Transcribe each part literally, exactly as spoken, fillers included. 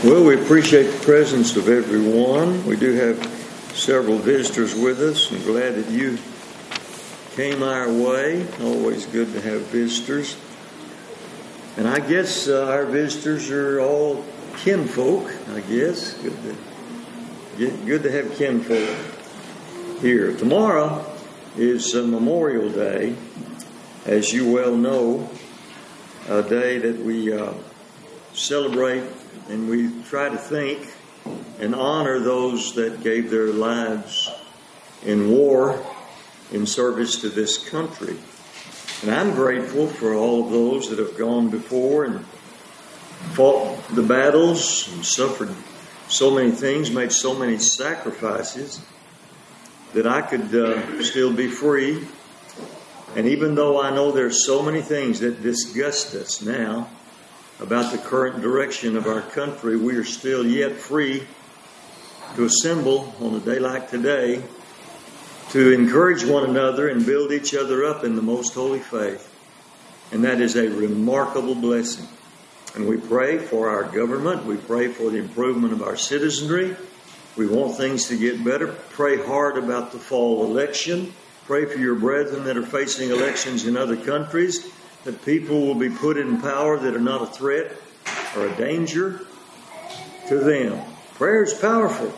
Well, we appreciate the presence of everyone. We do have several visitors with us. I'm glad that you came our way. Always good to have visitors. And I guess uh, our visitors are all kinfolk, I guess. Good to, good to have kinfolk here. Tomorrow is uh, Memorial Day, as you well know, a day that we uh, celebrate and we try to think and honor those that gave their lives in war in service to this country. And I'm grateful for all of those that have gone before and fought the battles and suffered so many things, made so many sacrifices, that I could uh, still be free. And even though I know there's so many things that disgust us now about the current direction of our country, we are still yet free to assemble on a day like today to encourage one another and build each other up in the most holy faith. And that is a remarkable blessing. And we pray for our government. We pray for the improvement of our citizenry. We want things to get better. Pray hard about the fall election. Pray for your brethren that are facing elections in other countries, that people will be put in power that are not a threat or a danger to them. Prayer is powerful,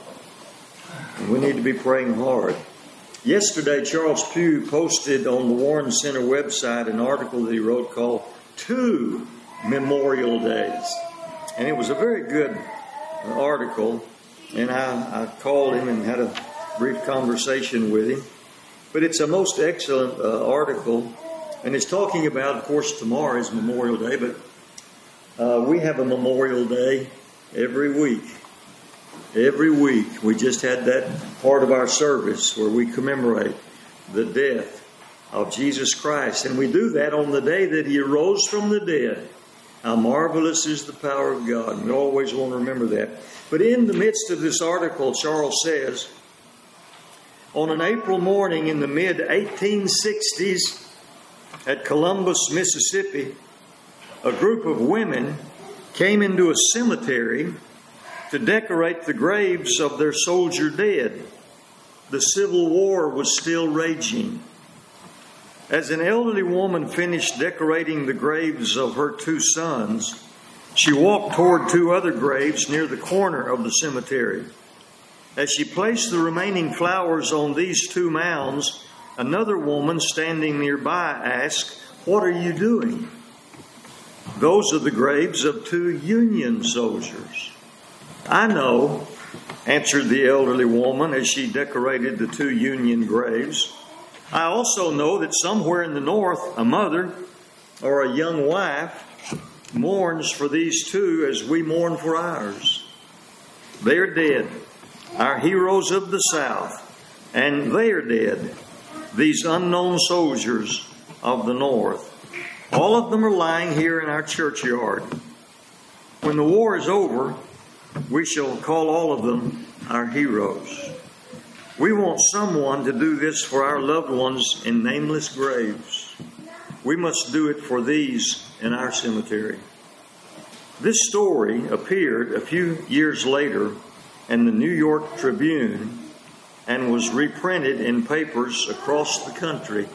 and we need to be praying hard. Yesterday, Charles Pugh posted on the Warren Center website an article that he wrote called Two Memorial Days. And it was a very good article, and I, I called him and had a brief conversation with him. But it's a most excellent uh, article. And it's talking about, of course, tomorrow is Memorial Day, but uh, we have a Memorial Day every week. Every week. We just had that part of our service where we commemorate the death of Jesus Christ. And we do that on the day that He arose from the dead. How marvelous is the power of God. And we always want to remember that. But in the midst of this article, Charles says, on an April morning in the mid eighteen sixties, at Columbus, Mississippi, a group of women came into a cemetery to decorate the graves of their soldier dead. The Civil War was still raging. As an elderly woman finished decorating the graves of her two sons, she walked toward two other graves near the corner of the cemetery. As she placed the remaining flowers on these two mounds, another woman standing nearby asked, "What are you doing?" "Those are the graves of two Union soldiers." "I know," answered the elderly woman as she decorated the two Union graves. "I also know that somewhere in the North, a mother or a young wife mourns for these two as we mourn for ours. They are dead, our heroes of the South, and they are dead, these unknown soldiers of the North. All of them are lying here in our churchyard. When the war is over, we shall call all of them our heroes. We want someone to do this for our loved ones in nameless graves. We must do it for these in our cemetery." This story appeared a few years later in the New York Tribune and was reprinted in papers across the country.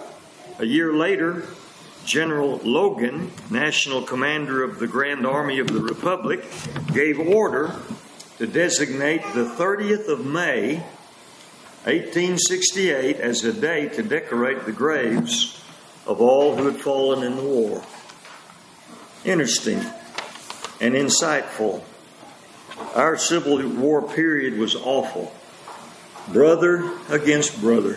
A year later, General Logan, National Commander of the Grand Army of the Republic, gave order to designate the thirtieth of May, eighteen sixty-eight, as a day to decorate the graves of all who had fallen in the war. Interesting and insightful. Our Civil War period was awful. Brother against brother.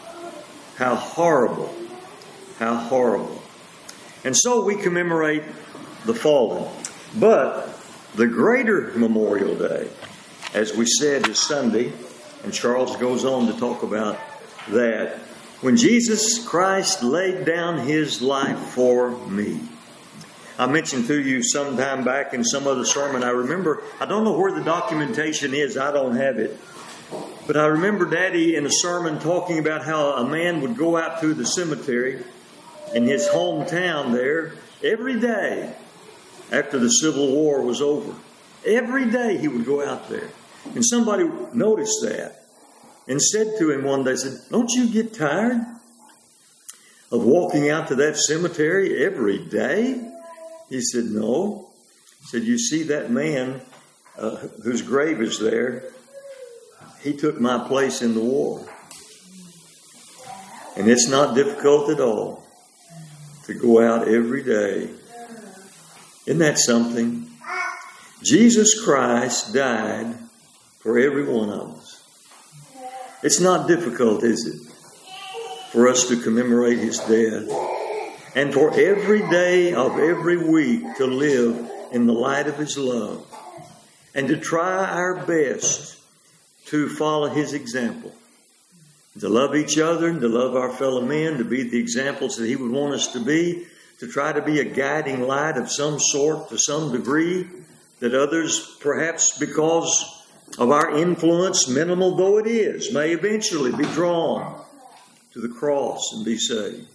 How horrible. How horrible. And so we commemorate the fallen. But the greater Memorial Day, as we said, is Sunday. And Charles goes on to talk about that. When Jesus Christ laid down His life for me. I mentioned to you some time back in some other sermon, I remember, I don't know where the documentation is, I don't have it. But I remember Daddy in a sermon talking about how a man would go out to the cemetery in his hometown there every day after the Civil War was over. Every day he would go out there. And somebody noticed that and said to him one day, said, don't you get tired of walking out to that cemetery every day? He said, no. He said, you see that man uh, whose grave is there, he took my place in the war. And it's not difficult at all to go out every day. Isn't that something? Jesus Christ died for every one of us. It's not difficult, is it, for us to commemorate his death and for every day of every week to live in the light of his love and to try our best to follow his example, to love each other and to love our fellow men, to be the examples that he would want us to be, to try to be a guiding light of some sort to some degree, that others, perhaps because of our influence, minimal though it is, may eventually be drawn to the cross and be saved.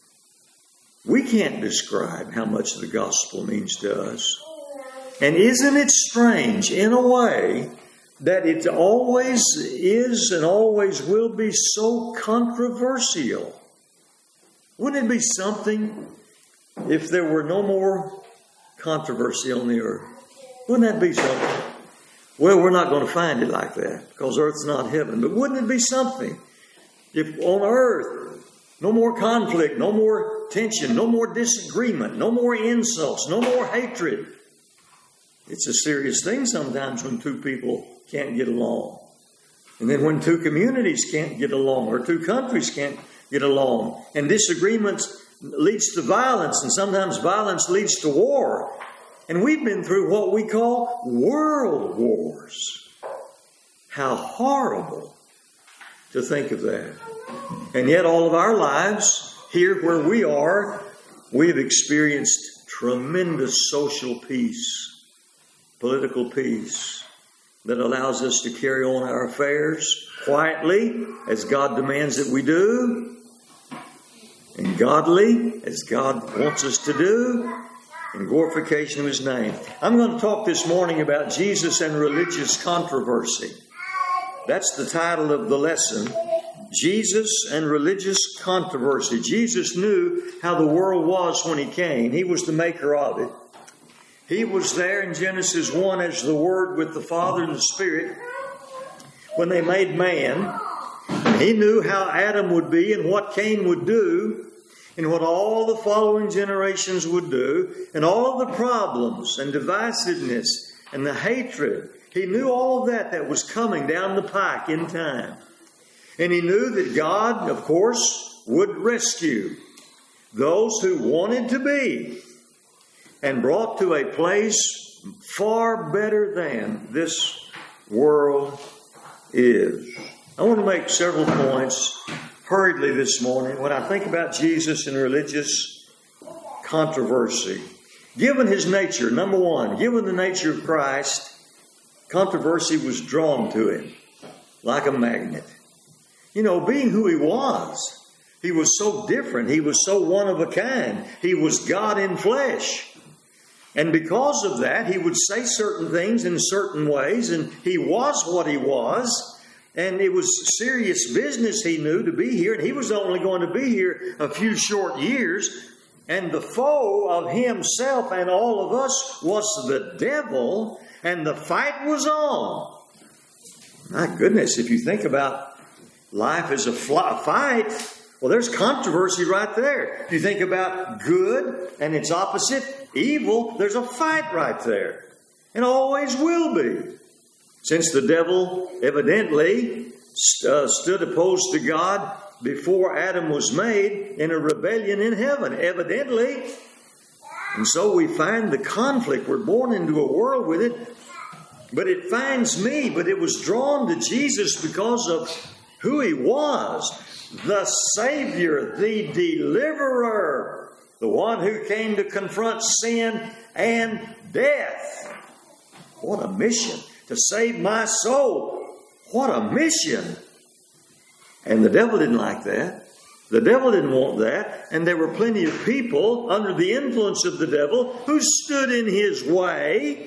We can't describe how much the gospel means to us. And isn't it strange, in a way, that it always is and always will be so controversial? Wouldn't it be something if there were no more controversy on the earth? Wouldn't that be something? Well, we're not going to find it like that because earth's not heaven. But wouldn't it be something if on earth, no more conflict, no more tension, no more disagreement, no more insults, no more hatred? It's a serious thing sometimes when two people can't get along. And then when two communities can't get along or two countries can't get along. And disagreements leads to violence, and sometimes violence leads to war. And we've been through what we call world wars. How horrible to think of that. And yet all of our lives, here where we are, we've experienced tremendous social peace, political peace, that allows us to carry on our affairs quietly, as God demands that we do, and godly, as God wants us to do, in glorification of his name. I'm going to talk this morning about Jesus and religious controversy. That's the title of the lesson. Jesus and religious controversy. Jesus knew how the world was when he came. He was the maker of it. He was there in Genesis one as the Word with the Father and the Spirit when they made man. He knew how Adam would be and what Cain would do and what all the following generations would do, and all the problems and divisiveness and the hatred. He knew all of that that was coming down the pike in time. And he knew that God, of course, would rescue those who wanted to be and brought to a place far better than this world is. I want to make several points hurriedly this morning when I think about Jesus and religious controversy. Given his nature, number one, given the nature of Christ, controversy was drawn to him like a magnet. You know, being who he was, he was so different. He was so one of a kind. He was God in flesh. And because of that, he would say certain things in certain ways, and he was what he was. And it was serious business, he knew, to be here. And he was only going to be here a few short years. And the foe of himself and all of us was the devil. And the fight was on. My goodness, if you think about life as a fight, well, there's controversy right there. If you think about good and its opposite, evil, there's a fight right there. And always will be. Since the devil evidently uh, stood opposed to God before Adam was made in a rebellion in heaven, evidently. And so we find the conflict. We're born into a world with it. But it finds me, but it was drawn to Jesus because of who he was. The Savior, the Deliverer, the one who came to confront sin and death. What a mission. To save my soul. What a mission. And the devil didn't like that. The devil didn't want that. And there were plenty of people under the influence of the devil who stood in his way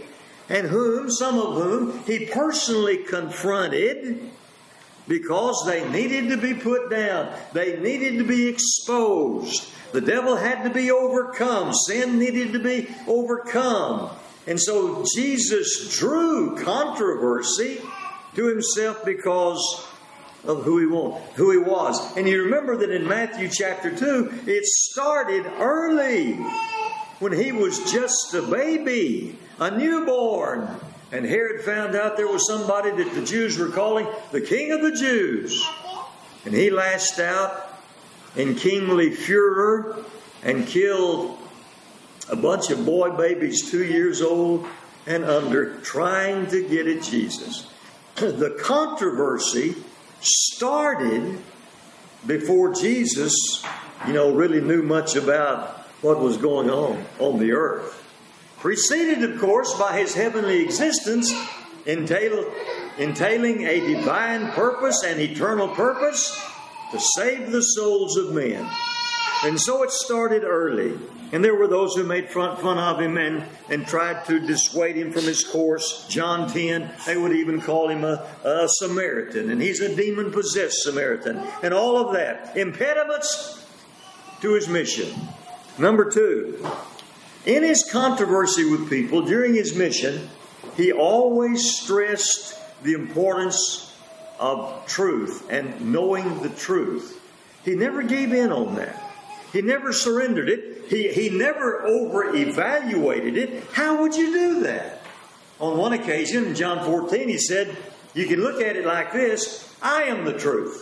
and whom, some of whom, he personally confronted because they needed to be put down. They needed to be exposed. The devil had to be overcome. Sin needed to be overcome. And so Jesus drew controversy to himself because of who he was, who he was. And you remember that in Matthew chapter two, it started early when he was just a baby, a newborn. And Herod found out there was somebody that the Jews were calling the King of the Jews. And he lashed out in kingly furor and killed a bunch of boy babies two years old and under, trying to get at Jesus. The controversy started before Jesus, you know, really knew much about what was going on on the earth. Preceded, of course, by his heavenly existence, entail, entailing a divine purpose and eternal purpose to save the souls of men. And so it started early. And there were those who made fun, fun of him and, and tried to dissuade him from his course. John ten, they would even call him a, a Samaritan. And he's a demon-possessed Samaritan. And all of that. Impediments to his mission. Number two, in his controversy with people during his mission, he always stressed the importance of truth and knowing the truth. He never gave in on that. He never surrendered it. He, he never over-evaluated it. How would you do that? On one occasion, in John fourteen, he said, you can look at it like this: I am the truth.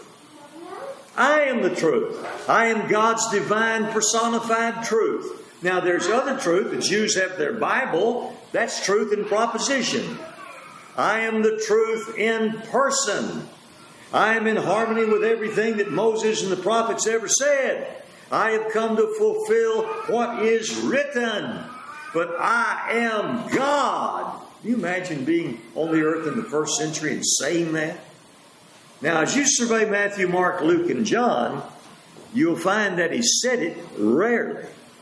I am the truth. I am God's divine personified truth. Now, there's other truth. The Jews have their Bible. That's truth in proposition. I am the truth in person. I am in harmony with everything that Moses and the prophets ever said. I have come to fulfill what is written. But I am God. Can you imagine being on the earth in the first century and saying that? Now, as you survey Matthew, Mark, Luke, and John, you'll find that he said it rarely.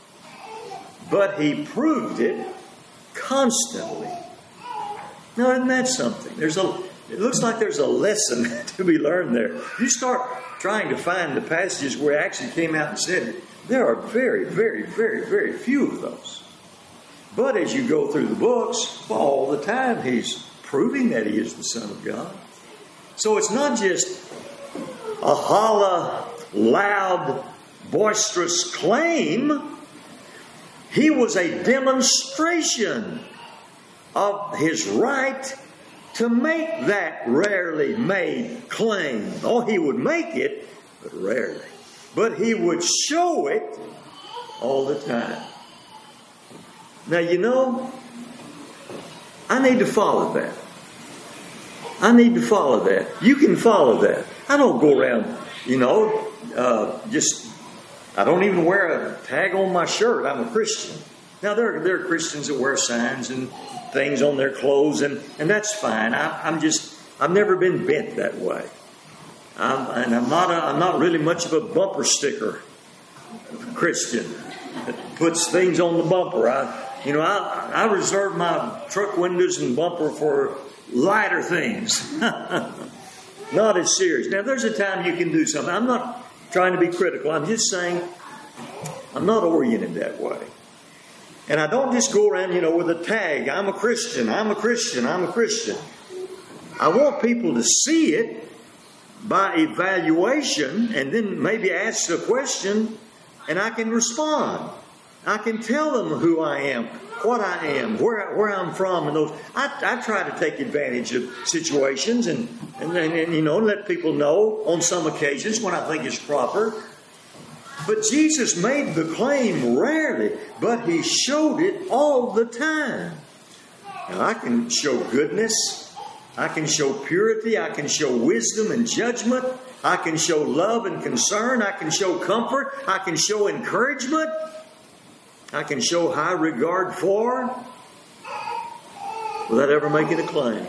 But he proved it constantly. Now, isn't that something? There's a, it looks like there's a lesson to be learned there. You start trying to find the passages where he actually came out and said it. There are very, very, very, very few of those. But as you go through the books, all the time he's proving that he is the Son of God. So it's not just a holla, loud, boisterous claim. He was a demonstration of his right to make that rarely made claim. Oh, he would make it, but rarely. But he would show it all the time. Now, you know, I need to follow that. I need to follow that. You can follow that. I don't go around, you know, uh, just, I don't even wear a tag on my shirt. I'm a Christian. Now, there, there are Christians that wear signs and things on their clothes, and, and that's fine. I, I'm just, I've never been bent that way. I'm, and I'm not, a, I'm not really much of a bumper sticker Christian that puts things on the bumper. I, you know, I, I reserve my truck windows and bumper for lighter things. Not as serious. Now, there's a time you can do something. I'm not trying to be critical. I'm just saying I'm not oriented that way. And I don't just go around, you know, with a tag. I'm a Christian. I'm a Christian. I'm a Christian. I want people to see it by evaluation and then maybe ask a question and I can respond. I can tell them who I am, what I am, where where I'm from, and those. I, I try to take advantage of situations and, and, and, and, you know, let people know on some occasions when I think it's proper. But Jesus made the claim rarely, but he showed it all the time. Now, I can show goodness. I can show purity. I can show wisdom and judgment. I can show love and concern. I can show comfort. I can show encouragement. I can show high regard for, without ever making a claim.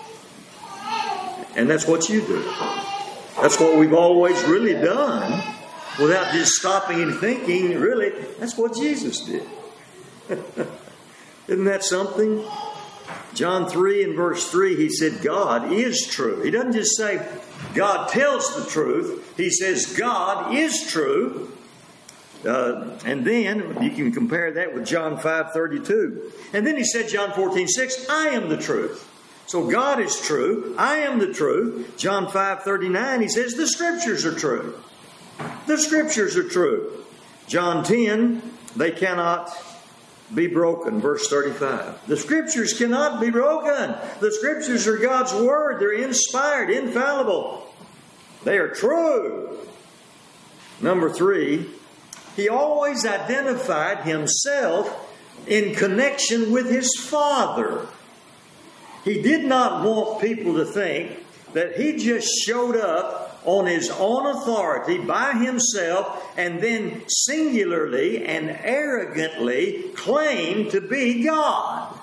And that's what you do. That's what we've always really done, without just stopping and thinking, really, that's what Jesus did. Isn't that something? John three and verse three, he said, God is true. He doesn't just say God tells the truth. He says God is true. Uh, and then you can compare that with John five thirty-two. And then he said, John fourteen six, I am the truth. So God is true. I am the truth. John five thirty-nine, he says, the Scriptures are true. The Scriptures are true. John ten, they cannot be broken. Verse thirty-five. The Scriptures cannot be broken. The Scriptures are God's Word. They're inspired, infallible. They are true. Number three, he always identified himself in connection with his Father. He did not want people to think that he just showed up on his own authority by himself and then singularly and arrogantly claimed to be God.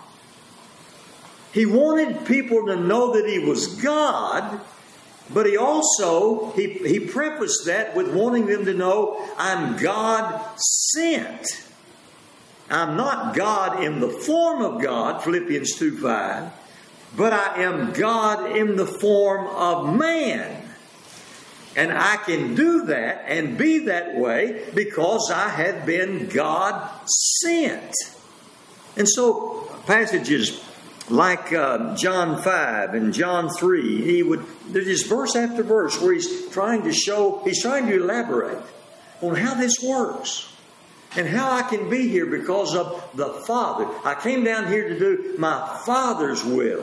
He wanted people to know that he was God, but he also, he, he prefaced that with wanting them to know, I'm God sent. I'm not God in the form of God, Philippians two five, but I am God in the form of man. And I can do that and be that way because I have been God sent. And so passages like uh, John five and John three, he would, there's just verse after verse where he's trying to show, he's trying to elaborate on how this works and how I can be here because of the Father. I came down here to do my Father's will.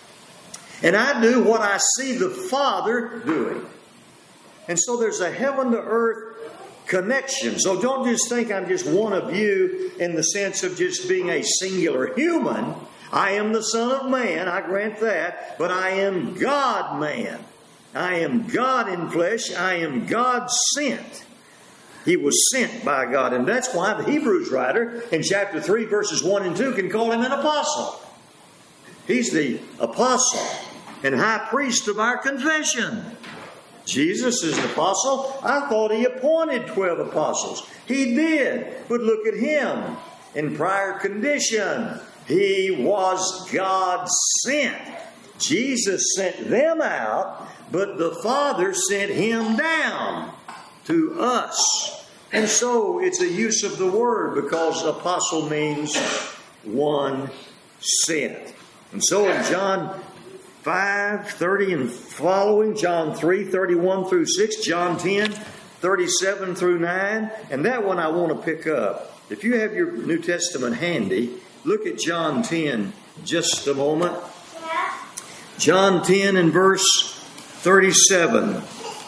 And I do what I see the Father doing. And so there's a heaven to earth connection. So don't just think I'm just one of you in the sense of just being a singular human. I am the Son of Man, I grant that, but I am God-man. I am God in flesh. I am God sent. He was sent by God. And that's why the Hebrews writer in chapter three, verses one and two can call him an apostle. He's the apostle and high priest of our confession. Jesus is an apostle. I thought he appointed twelve apostles. He did. But look at him in prior condition. He was God sent. Jesus sent them out, but the Father sent him down to us. And so it's a use of the word because apostle means one sent. And so in John five thirty and following, John three thirty-one through six, John ten thirty-seven through nine, and that one I want to pick up. If you have your New Testament handy, look at John ten just a moment. John ten and verse thirty-seven.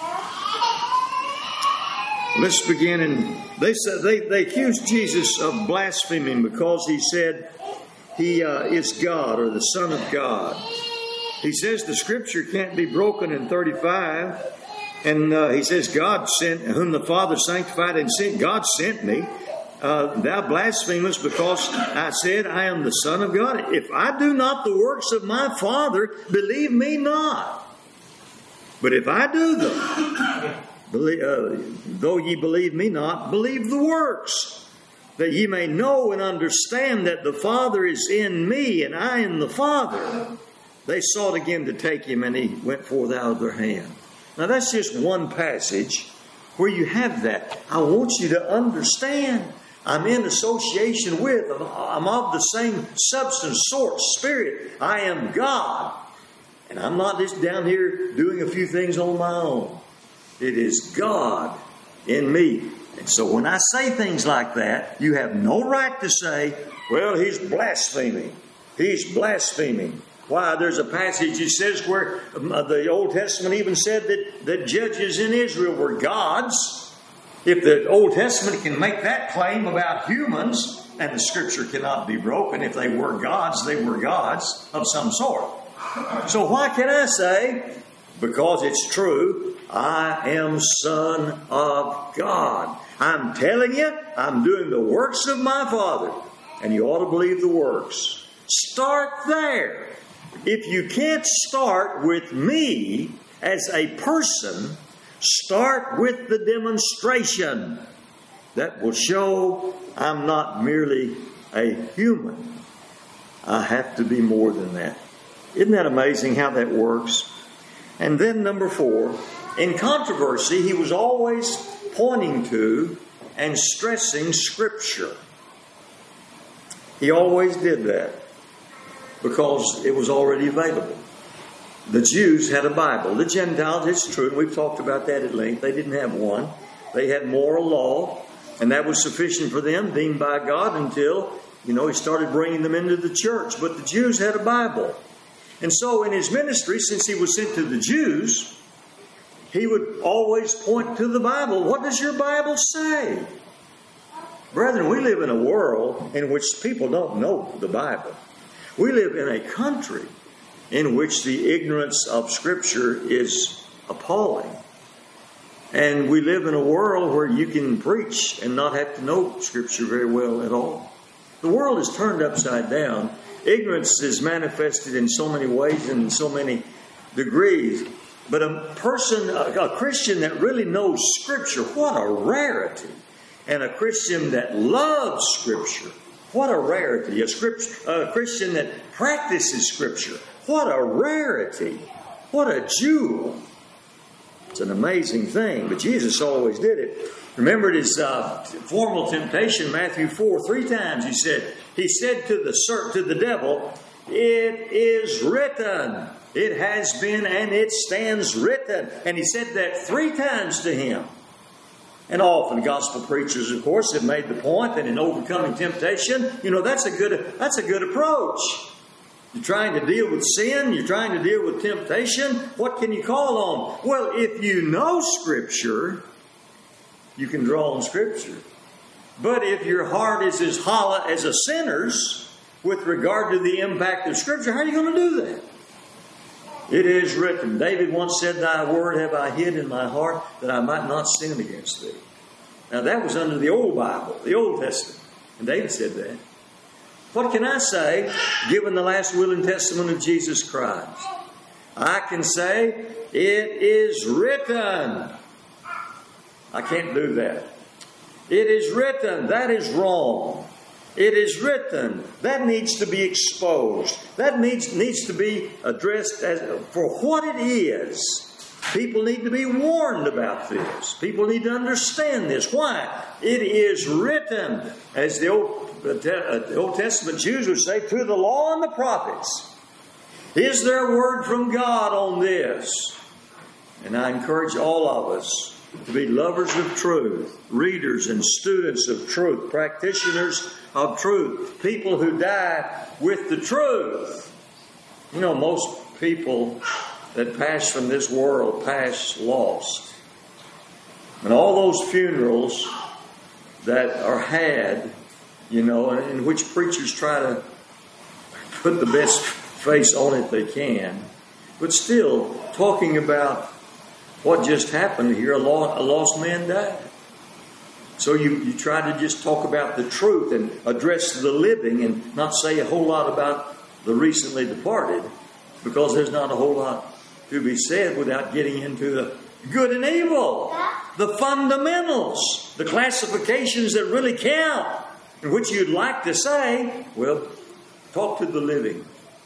Let's begin. And they said they, they accused Jesus of blaspheming because he said he uh, is God or the Son of God. He says the Scripture can't be broken in thirty-five, and uh, he says God sent whom the Father sanctified and sent. God sent me. Uh, thou blasphemest because I said I am the Son of God. If I do not the works of my Father, believe me not. But if I do them, believe, uh, though ye believe me not, believe the works, that ye may know and understand that the Father is in me and I in the Father. They sought again to take him, and he went forth out of their hand. Now that's just one passage where you have that. I want you to understand I'm in association with, I'm of the same substance, sort, spirit. I am God. And I'm not just down here doing a few things on my own. It is God in me. And so when I say things like that, you have no right to say, well, he's blaspheming. He's blaspheming. Why? There's a passage that says where the Old Testament even said that, that judges in Israel were gods. If the Old Testament can make that claim about humans, and the Scripture cannot be broken, if they were gods, they were gods of some sort. So why can I say, because it's true, I am Son of God. I'm telling you, I'm doing the works of my Father. And you ought to believe the works. Start there. If you can't start with me as a person, start with the demonstration. That will show I'm not merely a human. I have to be more than that. Isn't that amazing how that works? And then number four, in controversy, he was always pointing to and stressing Scripture. He always did that because it was already available. The Jews had a Bible. The Gentiles, it's true, and we've talked about that at length, they didn't have one. They had moral law, and that was sufficient for them, deemed by God, until, you know, he started bringing them into the church. But the Jews had a Bible. And so in his ministry, since he was sent to the Jews, he would always point to the Bible. What does your Bible say? Brethren, we live in a world in which people don't know the Bible. We live in a country in which the ignorance of Scripture is appalling. And we live in a world where you can preach and not have to know Scripture very well at all. The world is turned upside down. Ignorance is manifested in so many ways and in so many degrees. But a person, a Christian that really knows Scripture, what a rarity. And a Christian that loves Scripture, what a rarity. A, script, a Christian that practices Scripture, what a rarity. What a jewel. It's an amazing thing, but Jesus always did it. Remember his uh, formal temptation, Matthew four, three times he said, he said to the, to the devil, "It is written." It has been and it stands written. And he said that three times to him. And often gospel preachers, of course, have made the point that in overcoming temptation, you know, that's a good, that's a good approach. You're trying to deal with sin. You're trying to deal with temptation. What can you call on? Well, if you know Scripture, you can draw on Scripture. But if your heart is as hollow as a sinner's with regard to the impact of Scripture, how are you going to do that? It is written. David once said, "Thy word have I hid in my heart, that I might not sin against thee." Now that was under the old Bible, the Old Testament. And David said that. What can I say, given the last will and testament of Jesus Christ? I can say, it is written. I can't do that. It is written. That is wrong. It is written. That needs to be exposed. That needs, needs to be addressed as for what it is. People need to be warned about this. People need to understand this. Why? It is written, as the Old, the Old Testament Jews would say, through the law and the prophets. Is there a word from God on this? And I encourage all of us to be lovers of truth, readers and students of truth, practitioners of truth, people who die with the truth. You know, most people that pass from this world pass lost. And all those funerals that are had, you know, in which preachers try to put the best face on it they can, but still talking about what just happened here, a lost man died. So you, you try to just talk about the truth and address the living and not say a whole lot about the recently departed, because there's not a whole lot to be said without getting into the good and evil, the fundamentals, the classifications that really count, in which you'd like to say, well, talk to the living.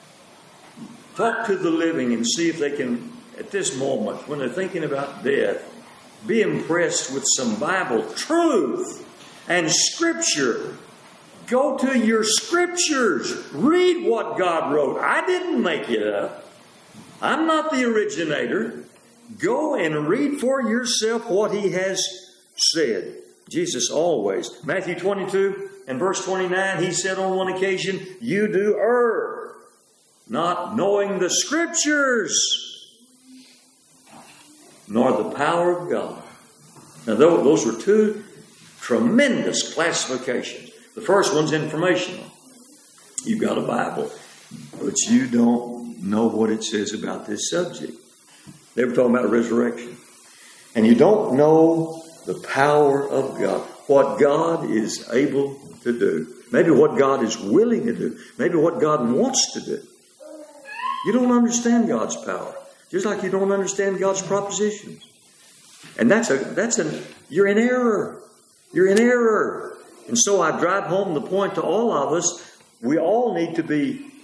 Talk to the living and see if they can, at this moment, when they're thinking about death, be impressed with some Bible truth and Scripture. Go to your Scriptures. Read what God wrote. I didn't make it up. I'm not the originator. Go and read for yourself what He has said. Jesus always. Matthew twenty-two and verse twenty-nine, He said on one occasion, "You do err, not knowing the Scriptures, nor the power of God." Now, those were two tremendous classifications. The first one's informational. You've got a Bible, but you don't know what it says about this subject. They were talking about resurrection. And you don't know the power of God, what God is able to do. Maybe what God is willing to do. Maybe what God wants to do. You don't understand God's power. Just like you don't understand God's propositions. And that's a, that's an, you're in error. You're in error. And so I drive home the point to all of us, we all need to be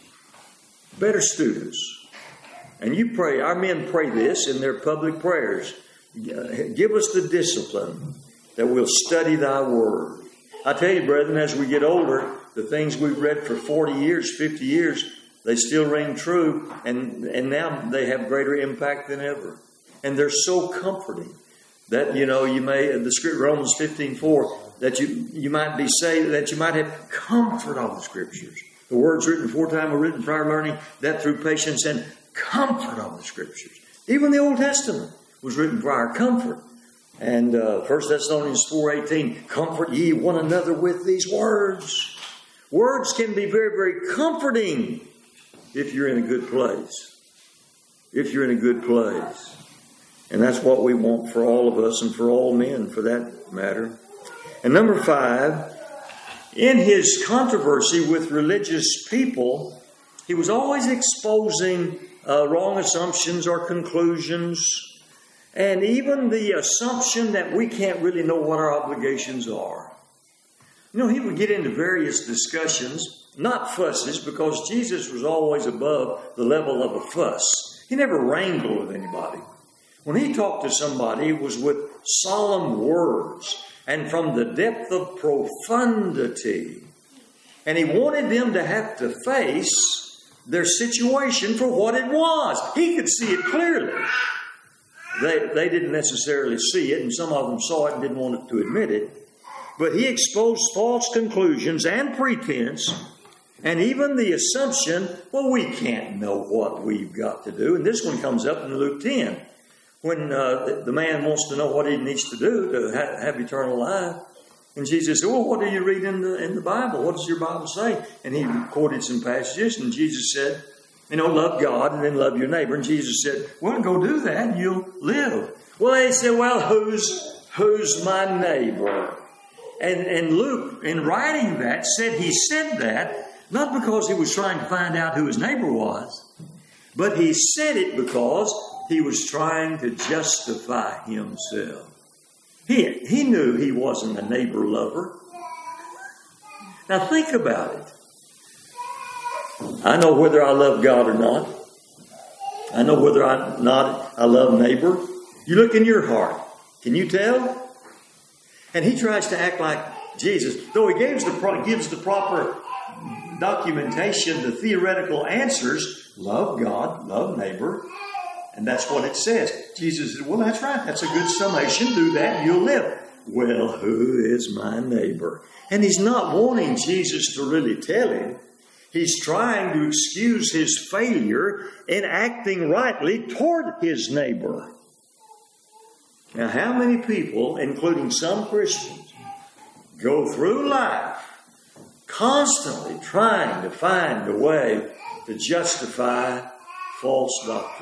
better students. And you pray, our men pray this in their public prayers. Give us the discipline that we'll study thy word. I tell you, brethren, as we get older, the things we've read for forty years, fifty years, they still ring true, and, and now they have greater impact than ever. And they're so comforting that, you know, you may, the script, Romans fifteen four, that you, you might be saved, that you might have comfort of the Scriptures. The words written aforetime were written prior learning, that through patience and comfort of the Scriptures. Even the Old Testament was written for our comfort. And uh, First Thessalonians four eighteen, comfort ye one another with these words. Words can be very, very comforting if you're in a good place. If you're in a good place. And that's what we want for all of us and for all men, for that matter. And number five, in his controversy with religious people, he was always exposing uh, wrong assumptions or conclusions, and even the assumption that we can't really know what our obligations are. You know, he would get into various discussions, not fusses, because Jesus was always above the level of a fuss. He never wrangled with anybody. When he talked to somebody, it was with solemn words and from the depth of profundity. And he wanted them to have to face their situation for what it was. He could see it clearly. They, they didn't necessarily see it, and some of them saw it and didn't want to admit it. But he exposed false conclusions and pretense, and even the assumption, well, we can't know what we've got to do. And this one comes up in Luke ten. When uh, the man wants to know what he needs to do to ha- have eternal life. And Jesus said, well, what do you read in the, in the Bible? What does your Bible say? And he quoted some passages, and Jesus said, you know, love God and then love your neighbor. And Jesus said, well, go do that and you'll live. Well, they said, well, who's who's my neighbor? And, and Luke, in writing that, said he said that not because he was trying to find out who his neighbor was, but he said it because he was trying to justify himself. He, he knew he wasn't a neighbor lover. Now think about it. I know whether I love God or not. I know whether I not I love neighbor. You look in your heart. Can you tell? And he tries to act like Jesus. Though he gives the, gives the proper documentation, the theoretical answers, love God, love neighbor. And that's what it says. Jesus said, well, that's right. That's a good summation. Do that and you'll live. Well, who is my neighbor? And he's not wanting Jesus to really tell him. He's trying to excuse his failure in acting rightly toward his neighbor. Now, how many people, including some Christians, go through life constantly trying to find a way to justify false doctrine?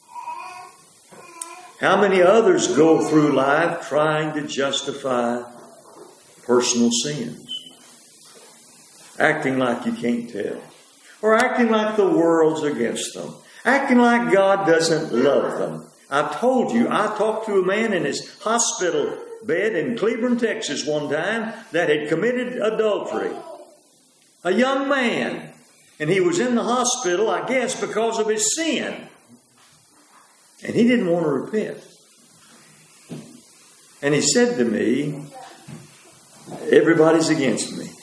How many others go through life trying to justify personal sins? Acting like you can't tell. Or acting like the world's against them. Acting like God doesn't love them. I've told you, I talked to a man in his hospital bed in Cleburne, Texas one time that had committed adultery. A young man. And he was in the hospital, I guess, because of his sin. And he didn't want to repent. And he said to me, everybody's against me.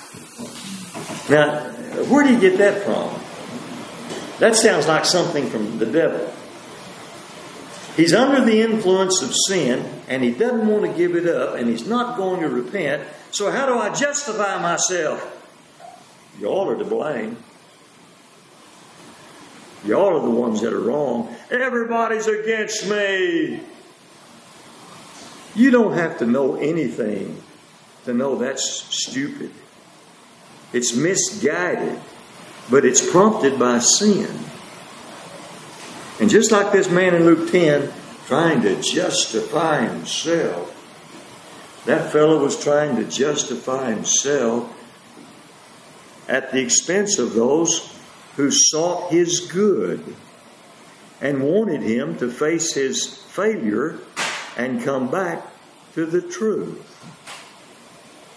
Now, where do you get that from? That sounds like something from the devil. He's under the influence of sin, and he doesn't want to give it up, and he's not going to repent. So how do I justify myself? Y'all are to blame. Y'all are the ones that are wrong. Everybody's against me. You don't have to know anything to know that's stupid. It's misguided, but it's prompted by sin. And just like this man in Luke ten, trying to justify himself, that fellow was trying to justify himself at the expense of those who sought his good and wanted him to face his failure and come back to the truth.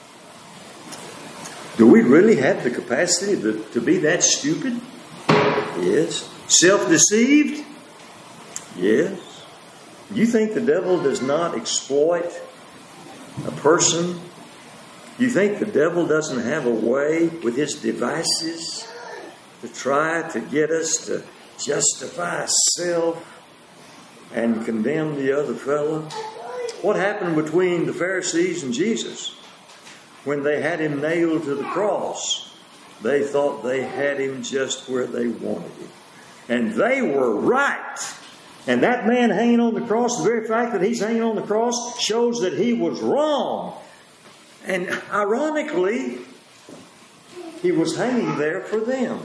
Do we really have the capacity to, to be that stupid? Yes. Self-deceived? Yes. You think the devil does not exploit a person? You think the devil doesn't have a way with his devices to try to get us to justify self and condemn the other fellow? What happened between the Pharisees and Jesus when they had him nailed to the cross? They thought they had him just where they wanted him. And they were right. And that man hanging on the cross, the very fact that he's hanging on the cross shows that he was wrong. And ironically, he was hanging there for them.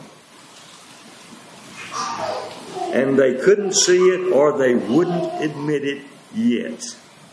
And they couldn't see it, or they wouldn't admit it yet.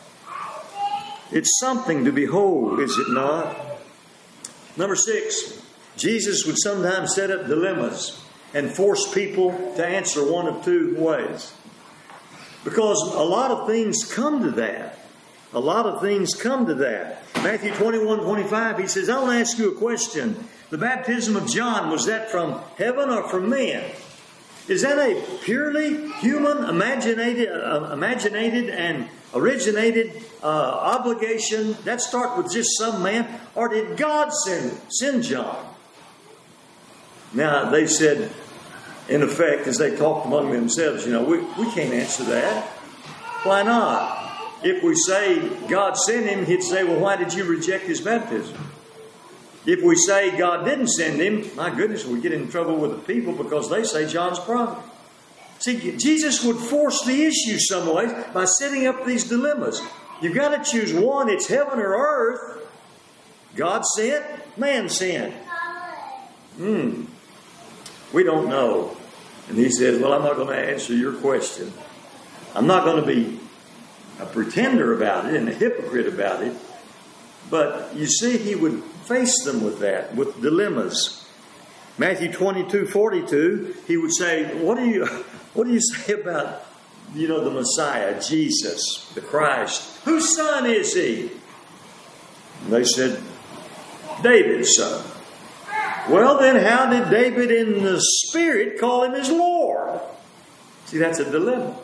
It's something to behold, is it not? Number six, Jesus would sometimes set up dilemmas and force people to answer one of two ways. Because a lot of things come to that. A lot of things come to that. Matthew twenty-one twenty-five, he says, I want to ask you a question. The baptism of John, was that from heaven or from men? Is that a purely human, imaginated, uh, imaginated and originated uh, obligation? That start with just some man? Or did God send, send John? Now, they said, in effect, as they talked among themselves, you know, we, we can't answer that. Why not? If we say God sent him, he'd say, well, why did you reject his baptism? If we say God didn't send him, my goodness, we get in trouble with the people because they say John's prophet. See, Jesus would force the issue some ways by setting up these dilemmas. You've got to choose one. It's heaven or earth. God sent, man sent. Hmm. We don't know. And he says, well, I'm not going to answer your question. I'm not going to be a pretender about it and a hypocrite about it. But you see, he would face them with that, with dilemmas. Matthew twenty-two forty-two, he would say, what do you what do you say about, you know, the Messiah, Jesus, the Christ? Whose son is he? And they said, David's son. Well, then how did David in the Spirit call him his Lord? See, that's a dilemma.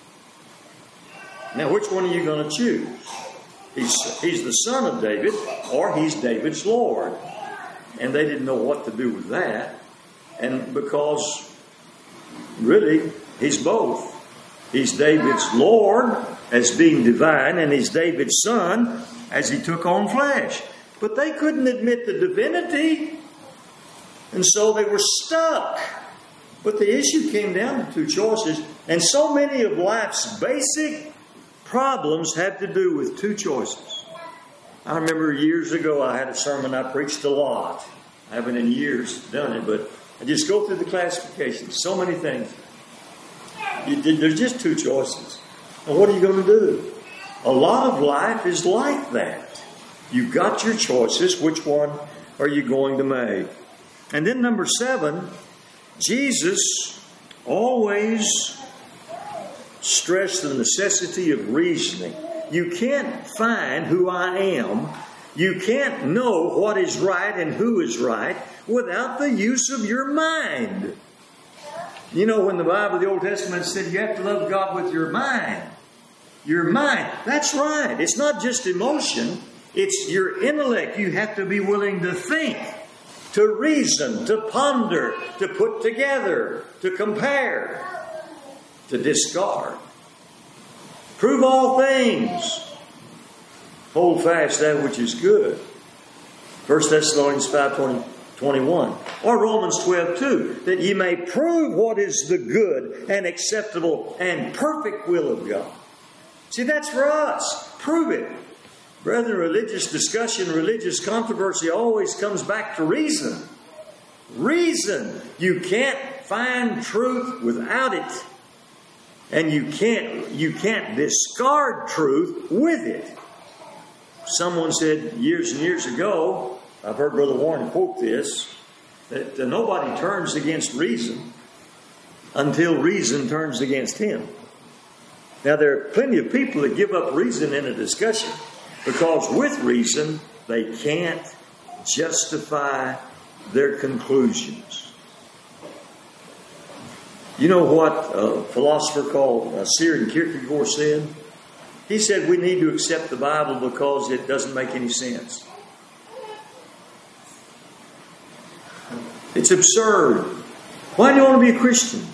Now, which one are you going to choose? He's, he's the son of David, or he's David's Lord. And they didn't know what to do with that. And because, really, he's both. He's David's Lord as being divine, and he's David's son as he took on flesh. But they couldn't admit the divinity, and so they were stuck. But the issue came down to two choices, and so many of life's basic problems have to do with two choices. I remember years ago I had a sermon I preached a lot. I haven't in years done it, but I just go through the classifications. So many things. You, there's just two choices. And what are you going to do? A lot of life is like that. You've got your choices. Which one are you going to make? And then number seven, Jesus always stressed the necessity of reasoning. You can't find who I am. You can't know what is right and who is right without the use of your mind. You know, when the Bible, the Old Testament said you have to love God with your mind. Your mind. That's right. It's not just emotion. It's your intellect. You have to be willing to think, to reason, to ponder, to put together, to compare, to discard. Prove all things. Hold fast that which is good. First Thessalonians five twenty-one. Or Romans twelve two. That ye may prove what is the good and acceptable and perfect will of God. See, that's for us. Prove it. Brethren, religious discussion, religious controversy always comes back to reason. Reason. You can't find truth without it. And you can't, you can't discard truth with it. Someone said years and years ago, I've heard Brother Warren quote this, that nobody turns against reason until reason turns against him. Now, there are plenty of people that give up reason in a discussion because with reason, they can't justify their conclusions. You know what a philosopher called uh, Søren Kierkegaard said? He said we need to accept the Bible because it doesn't make any sense. It's absurd. Why do you want to be a Christian?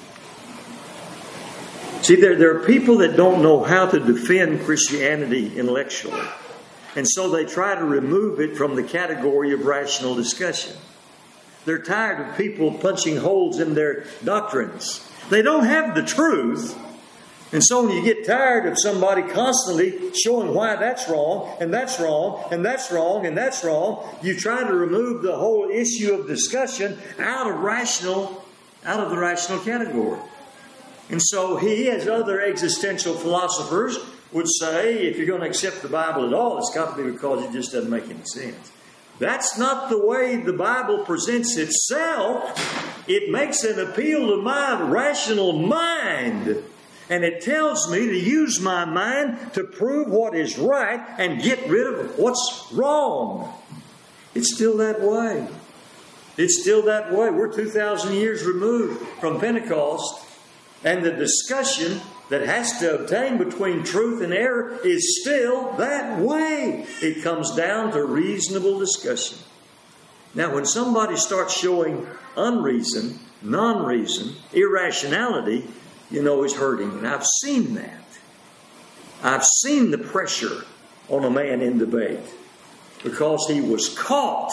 See, there, there are people that don't know how to defend Christianity intellectually. And so they try to remove it from the category of rational discussion. They're tired of people punching holes in their doctrines. They don't have the truth. And so when you get tired of somebody constantly showing why that's wrong, and that's wrong, and that's wrong, and that's wrong, you try to remove the whole issue of discussion out of rational, out of the rational category. And so he, as other existential philosophers, would say, if you're going to accept the Bible at all, it's got to be because it just doesn't make any sense. That's not the way the Bible presents itself. It makes an appeal to my rational mind. And it tells me to use my mind to prove what is right and get rid of what's wrong. It's still that way. It's still that way. We're two thousand years removed from Pentecost. And the discussion that has to obtain between truth and error is still that way. It comes down to reasonable discussion. Now, when somebody starts showing unreason, non-reason, irrationality, you know he's hurting. And I've seen that. I've seen the pressure on a man in debate because he was caught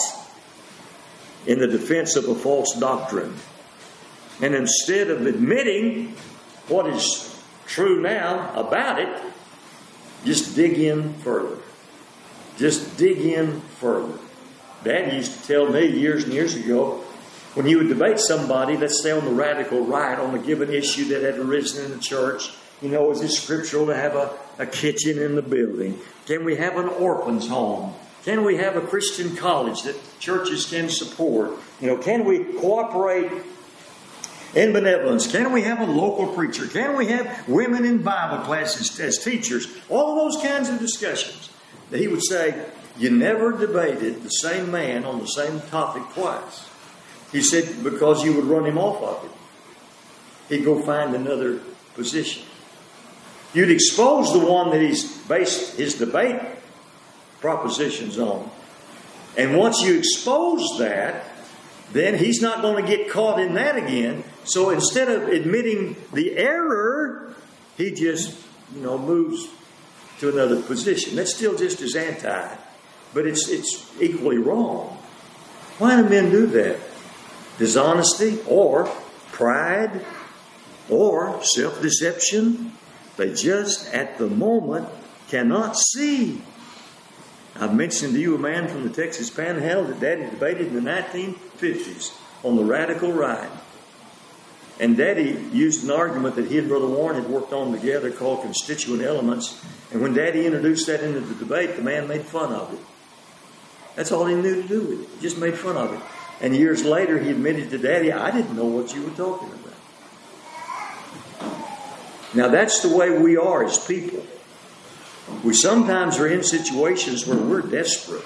in the defense of a false doctrine. And instead of admitting what is true now about it, just dig in further. Just dig in further. Dad used to tell me years and years ago, when he would debate somebody, let's say on the radical right, on a given issue that had arisen in the church, you know, is it scriptural to have a, a kitchen in the building? Can we have an orphan's home? Can we have a Christian college that churches can support? You know, can we cooperate in benevolence? Can we have a local preacher? Can we have women in Bible classes as teachers? All of those kinds of discussions. He would say, you never debated the same man on the same topic twice. He said, because you would run him off of it. He'd go find another position. You'd expose the one that he's based his debate propositions on. And once you expose that, then he's not going to get caught in that again. So instead of admitting the error, he just, you know, moves to another position. That's still just as anti, but it's it's equally wrong. Why do men do that? Dishonesty or pride or self-deception. They just, at the moment, cannot see. I've mentioned to you a man from the Texas Panhandle that Daddy debated in the nineteen fifties on the radical right. And Daddy used an argument that he and Brother Warren had worked on together called constituent elements. And when Daddy introduced that into the debate, the man made fun of it. That's all he knew to do with it. He just made fun of it. And years later, he admitted to Daddy, I didn't know what you were talking about. Now, that's the way we are as people. We sometimes are in situations where we're desperate.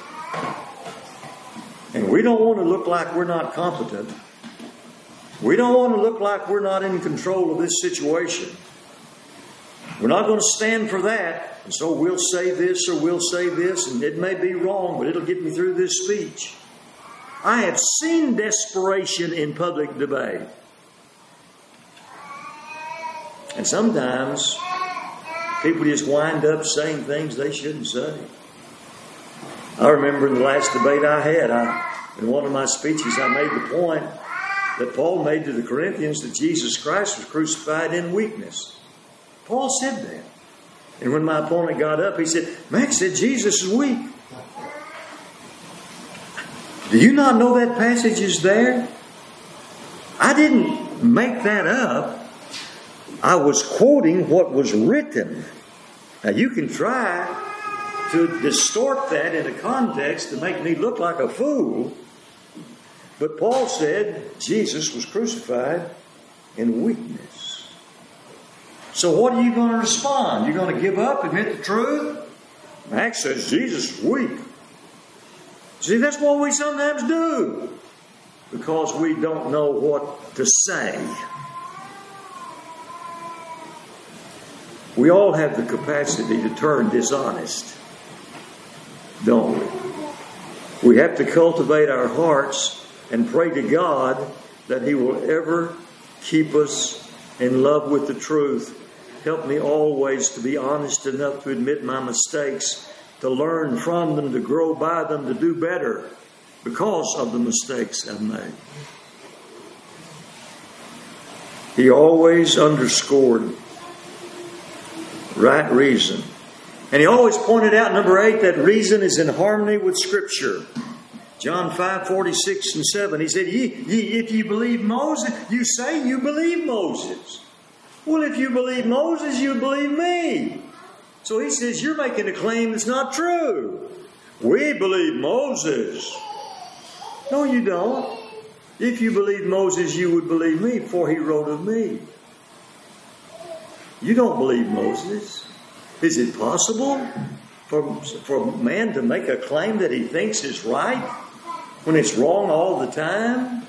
And we don't want to look like we're not competent. We don't want to look like we're not in control of this situation. We're not going to stand for that. And so we'll say this or we'll say this, and it may be wrong, but it'll get me through this speech. I have seen desperation in public debate. And sometimes people just wind up saying things they shouldn't say. I remember in the last debate I had, I, in one of my speeches, I made the point that Paul made to the Corinthians that Jesus Christ was crucified in weakness. Paul said that. And when my opponent got up, he said, Max said Jesus is weak. Do you not know that passage is there? I didn't make that up. I was quoting what was written. Now you can try to distort that in a context to make me look like a fool. But Paul said Jesus was crucified in weakness. So what are you going to respond? You're going to give up, admit the truth? Max says Jesus is weak. See, that's what we sometimes do. Because we don't know what to say. We all have the capacity to turn dishonest, don't we? We have to cultivate our hearts and pray to God that He will ever keep us in love with the truth. Help me always to be honest enough to admit my mistakes, to learn from them, to grow by them, to do better because of the mistakes I've made. He always underscored right reason. And he always pointed out, number eight, that reason is in harmony with Scripture. John five, forty-six and seven. He said, ye, ye, if you believe Moses, you say you believe Moses. Well, if you believe Moses, you believe me. So he says, you're making a claim that's not true. We believe Moses. No, you don't. If you believe Moses, you would believe me, for he wrote of me. You don't believe Moses. Is it possible for, for a man to make a claim that he thinks is right when it's wrong all the time?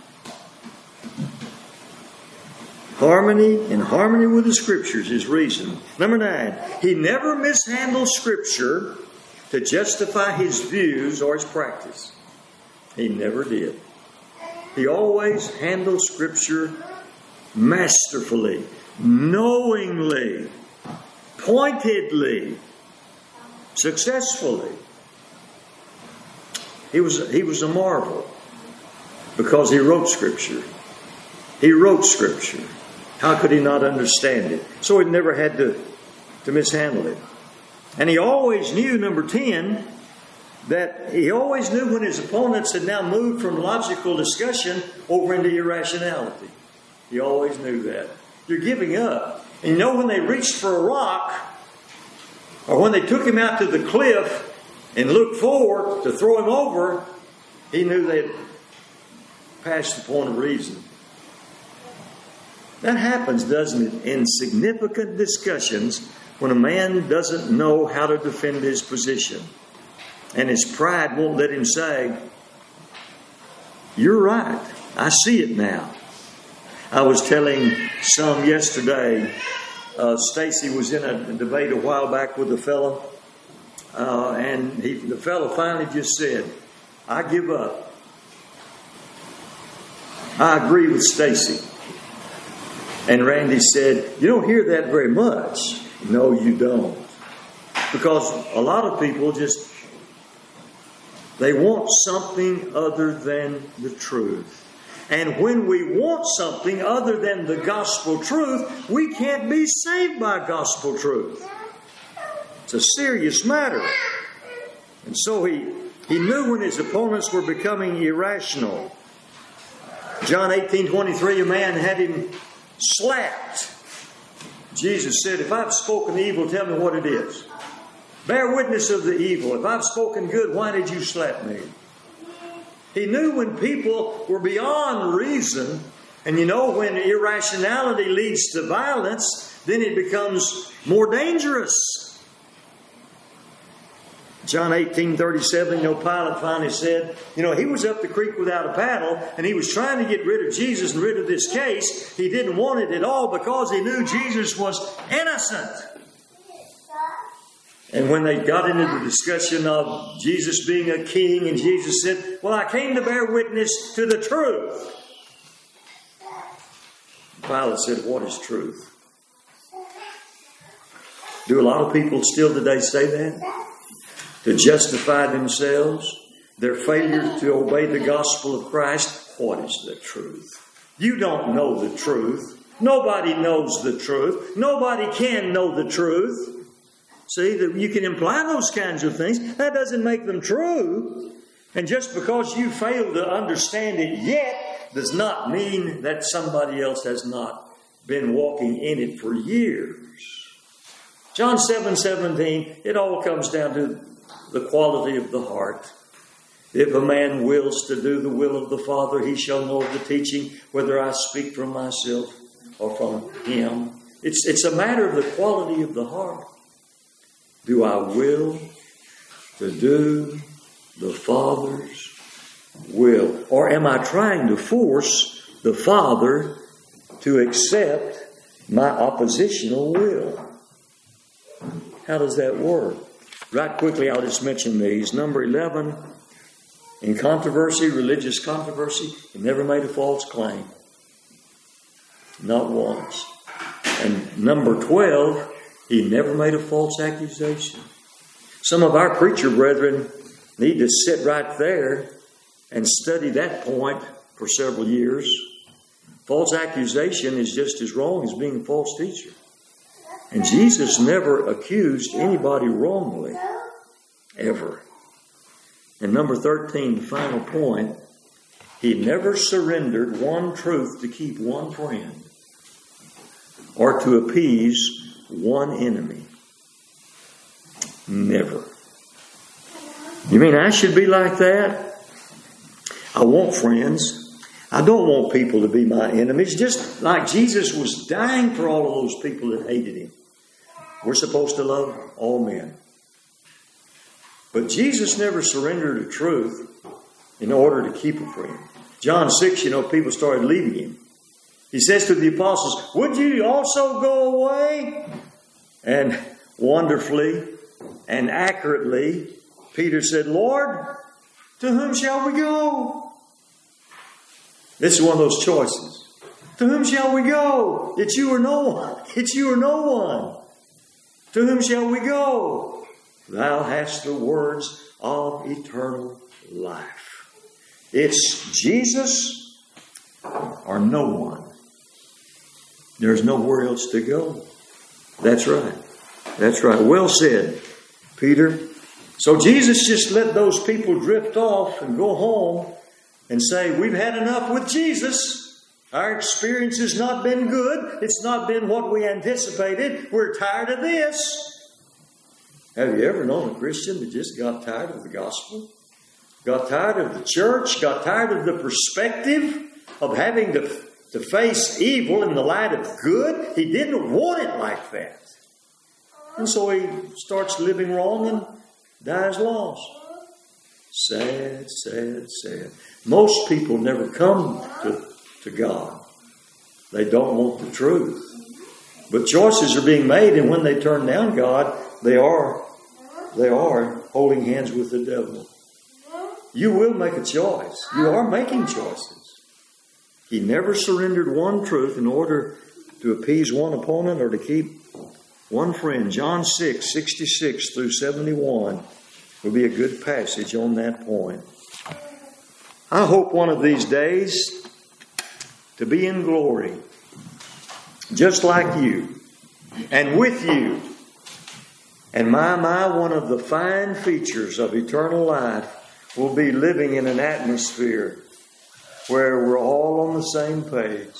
Harmony, in harmony with the Scriptures is reason. Number nine, he never mishandles Scripture to justify his views or his practice. He never did. He always handled Scripture masterfully, knowingly, pointedly, successfully. He was, he was a marvel because he wrote Scripture. He wrote Scripture. How could he not understand it? So he never had to, to mishandle it. And he always knew, number ten, that he always knew when his opponents had now moved from logical discussion over into irrationality. He always knew that. You're giving up. And you know when they reached for a rock, or when they took him out to the cliff and looked forward to throw him over, he knew they'd passed the point of reason. That happens, doesn't it, in significant discussions when a man doesn't know how to defend his position. And his pride won't let him say, you're right. I see it now. I was telling some yesterday, uh, Stacy was in a debate a while back with a fellow, uh, and he, the fellow finally just said, I give up. I agree with Stacy. And Randy said, you don't hear that very much. No, you don't. Because a lot of people just, they want something other than the truth. And when we want something other than the gospel truth, we can't be saved by gospel truth. It's a serious matter. And so he, he knew when his opponents were becoming irrational. John eighteen twenty-three, a man had him slapped. Jesus said, if I've spoken evil, tell me what it is. Bear witness of the evil. If I've spoken good, why did you slap me? He knew when people were beyond reason, and you know when irrationality leads to violence, then it becomes more dangerous. John eighteen thirty-seven, you know, Pilate finally said, you know, he was up the creek without a paddle, and he was trying to get rid of Jesus and rid of this case. He didn't want it at all because he knew Jesus was innocent. And when they got into the discussion of Jesus being a king, and Jesus said, well, I came to bear witness to the truth. Pilate said, what is truth? Do a lot of people still today say that? To justify themselves, their failure to obey the gospel of Christ. What is the truth? You don't know the truth. Nobody knows the truth. Nobody can know the truth. See, that you can imply those kinds of things. That doesn't make them true. And just because you fail to understand it yet does not mean that somebody else has not been walking in it for years. John seven seventeen, it all comes down to the quality of the heart. If a man wills to do the will of the Father, he shall know of the teaching, whether I speak from myself or from him. It's, it's a matter of the quality of the heart. Do I will to do the Father's will? Or am I trying to force the Father to accept my oppositional will? How does that work? Right quickly, I'll just mention these. Number eleven, in controversy, religious controversy, he never made a false claim. Not once. And number twelve, he never made a false accusation. Some of our preacher brethren need to sit right there and study that point for several years. False accusation is just as wrong as being a false teacher. And Jesus never accused anybody wrongly, ever. And number thirteen, the final point, he never surrendered one truth to keep one friend or to appease one enemy. Never. You mean I should be like that? I want friends. I don't want people to be my enemies, just like Jesus was dying for all of those people that hated him. We're supposed to love all men. But Jesus never surrendered a truth in order to keep a friend. John six, you know, people started leaving him. He says to the apostles, would you also go away? And wonderfully and accurately, Peter said, Lord, to whom shall we go? This is one of those choices. To whom shall we go? It's you or no one. It's you or no one. To whom shall we go? Thou hast the words of eternal life. It's Jesus or no one. There's nowhere else to go. That's right. That's right. Well said, Peter. So Jesus just let those people drift off and go home and say, we've had enough with Jesus. Our experience has not been good. It's not been what we anticipated. We're tired of this. Have you ever known a Christian that just got tired of the gospel? Got tired of the church? Got tired of the perspective of having to, to face evil in the light of good? He didn't want it like that. And so he starts living wrong and dies lost. Sad, sad, sad. Most people never come to, to God. They don't want the truth. But choices are being made, and when they turn down God, they are, they are holding hands with the devil. You will make a choice. You are making choices. He never surrendered one truth in order to appease one opponent or to keep one friend. John six, sixty-six through seventy-one will be a good passage on that point. I hope one of these days to be in glory, just like you, and with you. And my, my, one of the fine features of eternal life will be living in an atmosphere where we're all on the same page.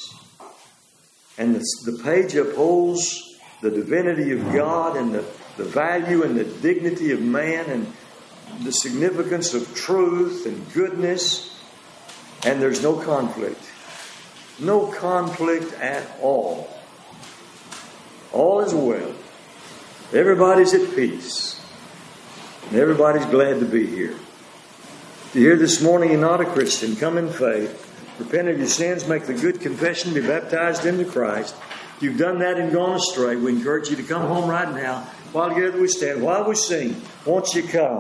And the, the page upholds the divinity of God and the, the value and the dignity of man and the significance of truth and goodness. And there's no conflict. No conflict at all. All is well. Everybody's at peace. And everybody's glad to be here. If you're here this morning and not a Christian, come in faith. Repent of your sins, make the good confession, be baptized into Christ. If you've done that and gone astray, we encourage you to come home right now. While together we stand, while we sing, won't you come?